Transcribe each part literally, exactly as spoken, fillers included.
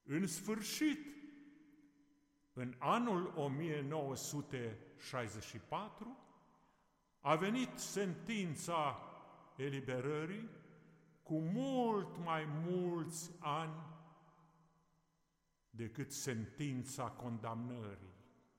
În sfârșit, în anul o mie nouă sute șaizeci și patru, a venit sentința eliberării cu mult mai mulți ani decât sentința condamnării.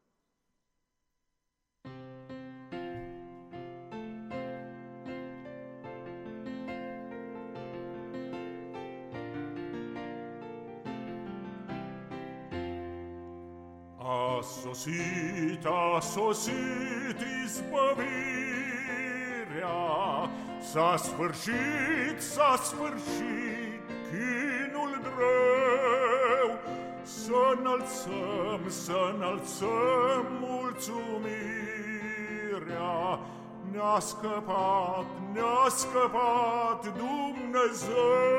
A sosit, a sosit izbăvirea, s-a sfârșit, s-a sfârșit chinul greu. Să înălțăm, să înălțăm mulțumirea, ne-a scăpat, ne-a scăpat Dumnezeu.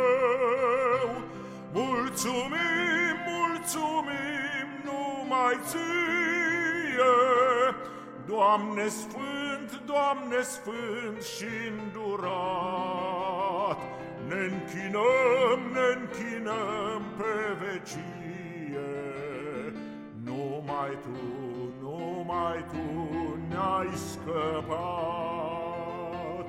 Mulțumim, mulțumim numai Ție, Doamne Sfânt, Doamne Sfânt și îndurat. Ne-nchinăm, ne-nchinăm pe vecie, numai Tu, numai Tu ne-ai scăpat.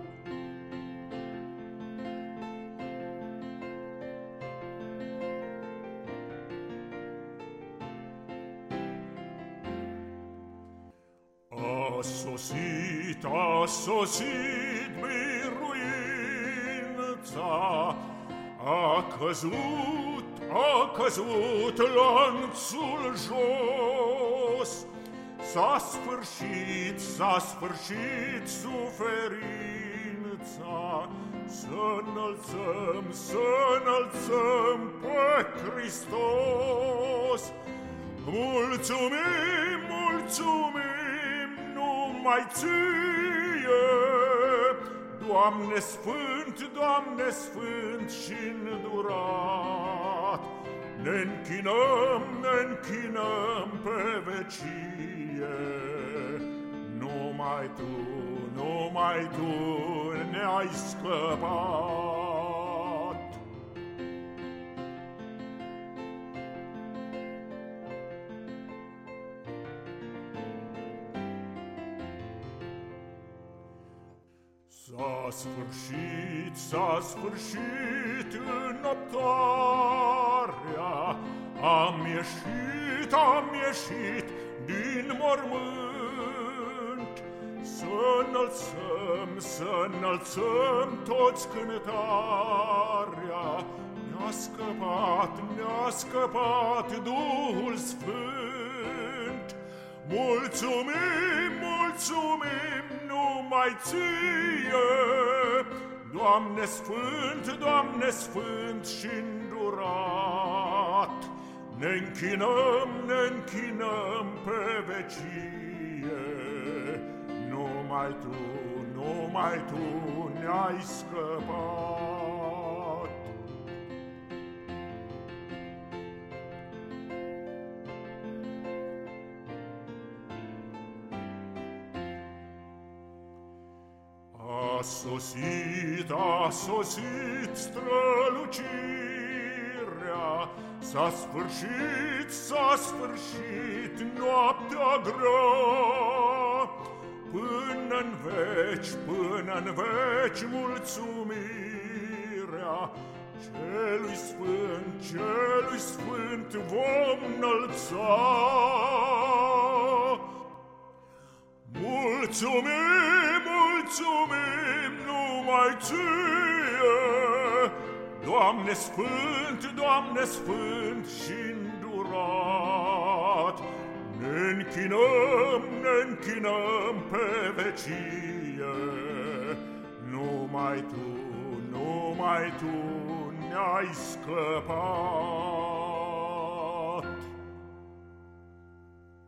A sosit, a sosit biruința, a căzut, a căzut lanțul jos. S-a sfârșit, s-a sfârșit suferința, să înălțăm, să înălțăm pe Hristos. Mulțumim, mulțumim numai Ție, Doamne Sfânt, Doamne Sfânt și îndurat. Ne-nchinăm, ne-nchinăm pe vecie, numai Tu, numai Tu ne-ai scăpat. S-a sfârșit, s-a sfârșit înoptarea, am ieșit, am ieșit din mormânt. Să înălțăm, să înălțăm toți cântarea, ne-a scăpat, ne-a scăpat Duhul Sfânt. Mulțumim, mulțumim numai Ție, Doamne Sfânt, Doamne Sfânt și îndurat. Ne-nchinăm, ne-nchinăm pe vecie, numai Tu, numai Tu ne-ai scăpat. A sosit, a sosit strălucirea, s-a sfârșit, s-a sfârșit noaptea grea. Până-n veci, până-n veci mulțumirea Celui Sfânt, Celui Sfânt vom înălța. Mulțumim, mulțumim numai Ție, Doamne Sfânt, Doamne Sfânt și îndurat. Ne-nchinăm, ne-nchinăm pe vecie, numai Tu, numai Tu ne-ai scăpat.